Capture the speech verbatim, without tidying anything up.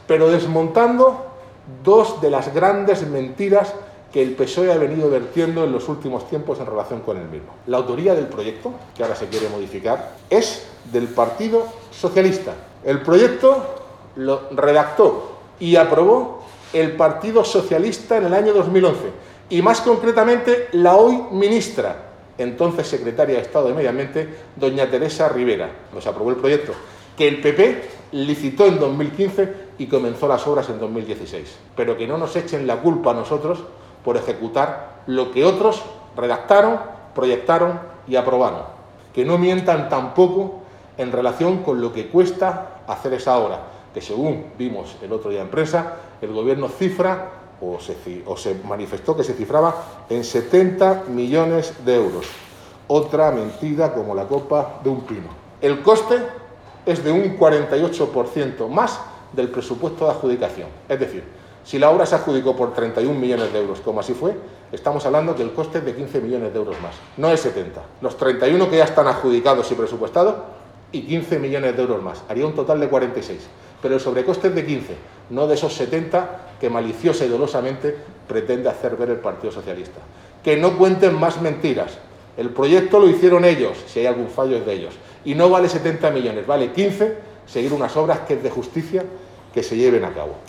pero desmontando dos de las grandes mentiras que el P S O E ha venido vertiendo en los últimos tiempos en relación con el mismo. La autoría del proyecto, que ahora se quiere modificar, es del Partido Socialista. El proyecto lo redactó y aprobó el Partido Socialista en el año dos mil once, y más concretamente la hoy ministra, entonces secretaria de Estado de Medio Ambiente, doña Teresa Rivera. Nos aprobó el proyecto, que el P P licitó en dos mil quince y comenzó las obras en dos mil dieciséis. Pero que no nos echen la culpa a nosotros por ejecutar lo que otros redactaron, proyectaron y aprobaron. Que no mientan tampoco en relación con lo que cuesta hacer esa obra, que según vimos el otro día en prensa, el Gobierno cifra o se, o se manifestó que se cifraba en setenta millones de euros. Otra mentira como la copa de un pino. El coste es de un cuarenta y ocho por ciento más del presupuesto de adjudicación. Es decir, si la obra se adjudicó por treinta y un millones de euros, como así fue, estamos hablando que el coste es de quince millones de euros más. No es setenta. Los treinta y uno que ya están adjudicados y presupuestados y quince millones de euros más. Haría un total de cuarenta y seis. Pero el sobrecoste es de quince, no de esos setenta que maliciosa y dolosamente pretende hacer ver el Partido Socialista. Que no cuenten más mentiras. El proyecto lo hicieron ellos, si hay algún fallo es de ellos. Y no vale setenta millones, vale quince, seguir unas obras que es de justicia que se lleven a cabo.